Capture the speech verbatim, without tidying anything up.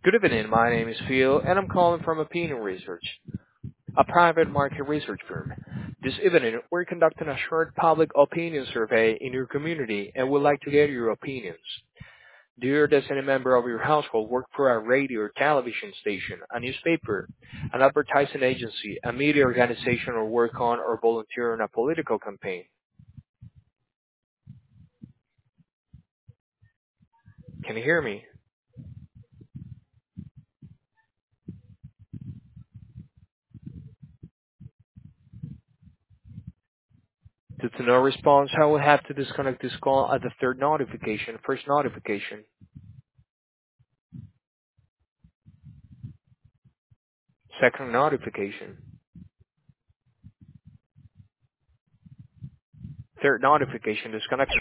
Good evening. My name is Phil, and I'm calling from Opinion Research, a private market research firm. This evening, we're conducting a short public opinion survey in your community, and we'd like to get your opinions. Do you or does any member of your household work for a radio or television station, a newspaper, an advertising agency, a media organization, or work on or volunteer in a political campaign? Can you hear me? Due to no response, I will have to disconnect this call at the third notification. First notification, second notification, third notification, disconnect.